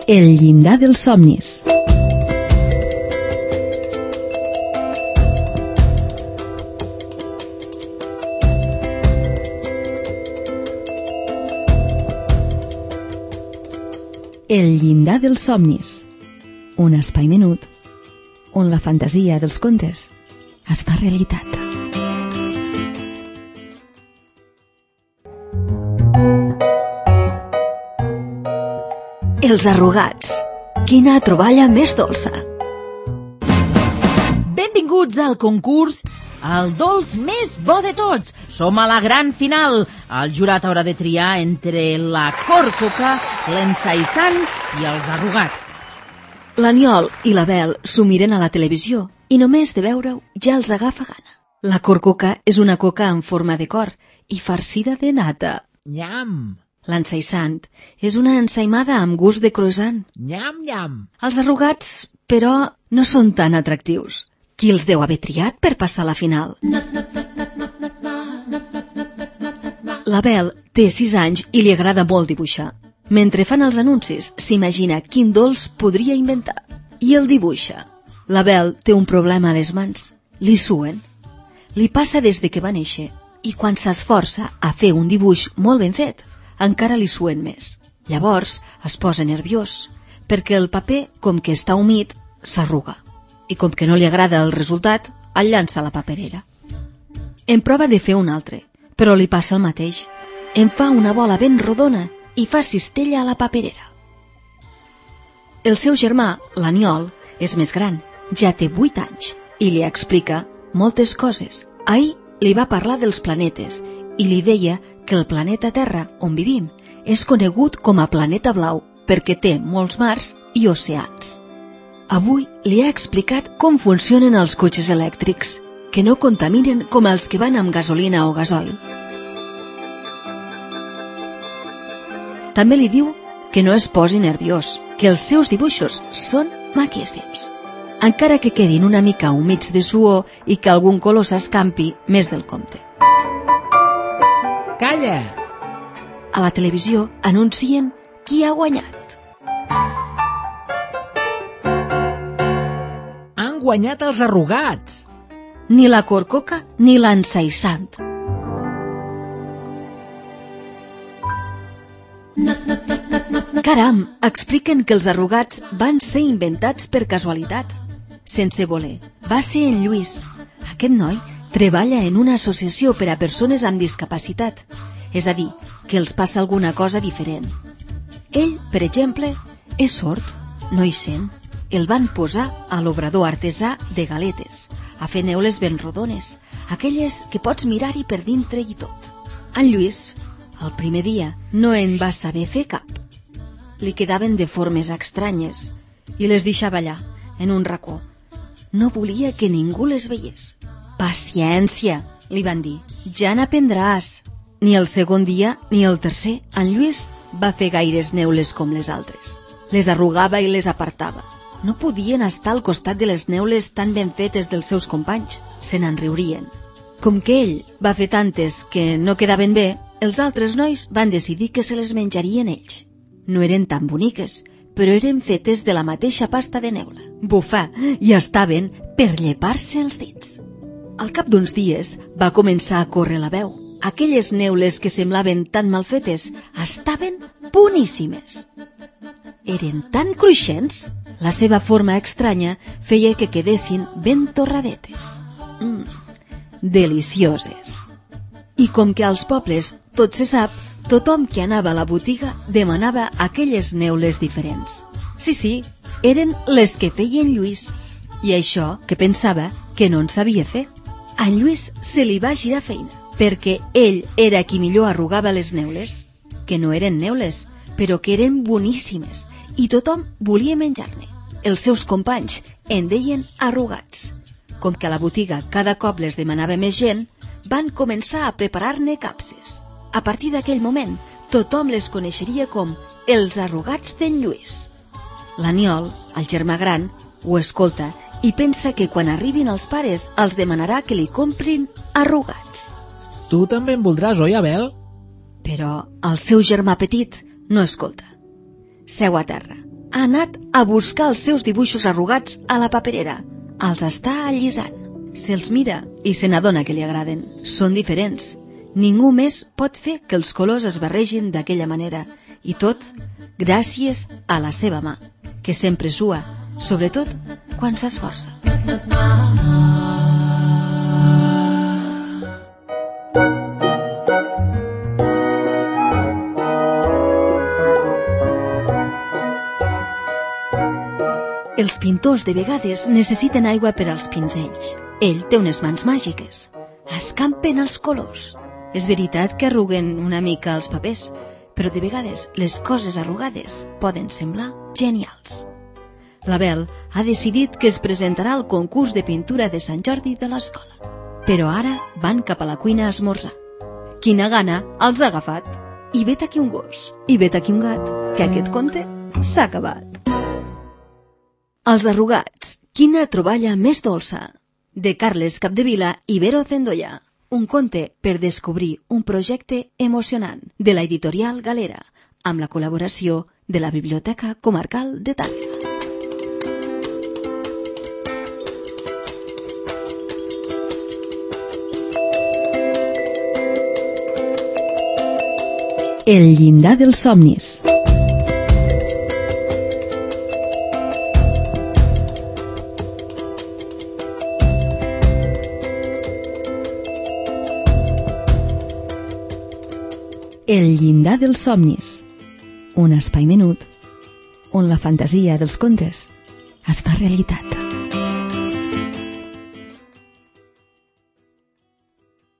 El llindar dels somnis. El llindar dels somnis. Un espai menut on la fantasia dels contes es fa realitat. Els arrugats. Quina troballa més dolça. Benvinguts al concurs El dolç més bo de tots. Som a la gran final. El jurat haurà de triar entre la còrcoca, l'ensaïssant i els arrugats. L'Aniol i la Bel s'ho miren a la televisió i només de veure-ho ja els agafa gana. La còrcoca és una coca en forma de cor i farcida de nata. Nyam! L'ensaïssant és una ensaïmada amb gust de croissant. Nyam, nyam! Els arrugats, però, no són tan atractius. Qui els deu haver triat per passar a la final? La Bel té 6 anys i li agrada molt dibuixar. Mentre fan els anuncis, s'imagina quin dolç podria inventar. I el dibuixa. La Bel té un problema a les mans. Li suen. Li passa des de que va néixer. I quan s'esforça a fer un dibuix molt ben fet, encara li suen més. Llavors es posa nerviós, perquè el paper, com que està humit, s'arruga. I com que no li agrada el resultat, el llança a la paperera. En prova de fer un altre, però li passa el mateix. En fa una bola ben rodona i fa cistella a la paperera. El seu germà, l'Aniol, és més gran, ja té 8 anys, i li explica moltes coses. Ahir li va parlar dels planetes i li deia que el planeta Terra, on vivim, és conegut com a planeta blau perquè té molts mars i oceans. Avui li ha explicat com funcionen els cotxes elèctrics, que no contaminen com els que van amb gasolina o gasoil. També li diu que no es posi nerviós, que els seus dibuixos són maquíssims, encara que quedin una mica humits de suor i que algun color s'escampi més del compte. Calla! A la televisió anuncien qui ha guanyat. Han guanyat els arrugats! Ni la còrcoca ni l'ensaïssant. Caram, expliquen que els arrugats van ser inventats per casualitat. Sense voler. Va ser en Lluís. Aquest noi treballa en una associació per a persones amb discapacitat. És a dir, que els passa alguna cosa diferent. Ell, per exemple, és sord, no hi sent. El van posar a l'obrador artesà de galetes, a fer neules ben rodones, aquelles que pots mirar-hi per dintre i tot. En Lluís, el primer dia, no en va saber fer cap. Li quedaven de formes estranyes i les deixava allà, en un racó. No volia que ningú les veiés. Paciència, li van dir, ja n'aprendràs. Ni el segon dia ni el tercer, en Lluís va fer gaires neules com les altres. Les arrugava i les apartava. No podien estar al costat de les neules tan ben fetes dels seus companys. Se n'en riurien. Com que ell va fer tantes que no quedaven bé, els altres nois van decidir que se les menjarien ells. No eren tan boniques, però eren fetes de la mateixa pasta de neula. Bufar, i estaven per llepar-se els dits. Al cap d'uns dies va començar a córrer la veu. Aquelles neules que semblaven tan mal fetes estaven boníssimes. Eren tan cruixents, la seva forma estranya feia que quedessin ben torradetes. Delicioses. I com que als pobles tot se sap, tothom que anava a la botiga demanava aquelles neules diferents. Sí, eren les que feien Lluís. I això que pensava que no en sabia fer. A Lluís se li va girar feina, perquè ell era qui millor arrugava les neules, que no eren neules, però que eren boníssimes, i tothom volia menjar-ne. Els seus companys en deien arrugats. Com que a la botiga cada cop les demanava més gent, van començar a preparar-ne capses. A partir d'aquell moment, tothom les coneixeria com els arrugats d'en Lluís. L'Aniol, el germà gran, ho escolta i pensa que quan arribin els pares els demanarà que li comprin arrugats. Tu també en voldràs, oi, Abel? Però el seu germà petit no escolta. Seu a terra, ha anat a buscar els seus dibuixos arrugats a la paperera. Els està allisant. Se'ls mira i se n'adona que li agraden. Són diferents. Ningú més pot fer que els colors es barregin d'aquella manera. I tot gràcies a la seva mà, que sempre sua, sobretot quan s'esforça. Els pintors de vegades necessiten aigua per als pinzells. Ell té unes mans màgiques. Escampen els colors. És veritat que arruguen una mica els papers, però de vegades les coses arrugades poden semblar genials. L'Abel ha decidit que es presentarà al concurs de pintura de Sant Jordi de l'escola. Però ara van cap a la cuina a esmorzar. Quina gana els ha agafat. I vet aquí un gos, i vet aquí un gat, que aquest conte s'ha acabat. Els arrugats, quina troballa més dolça, de Carles Capdevila i Vero Zendoya. Un conte per descobrir un projecte emocionant de la editorial Galera, amb la col·laboració de la Biblioteca Comarcal de Tàrrega. El llindar dels somnis. El llindar dels somnis, un espai menut on la fantasia dels contes es fa realitat.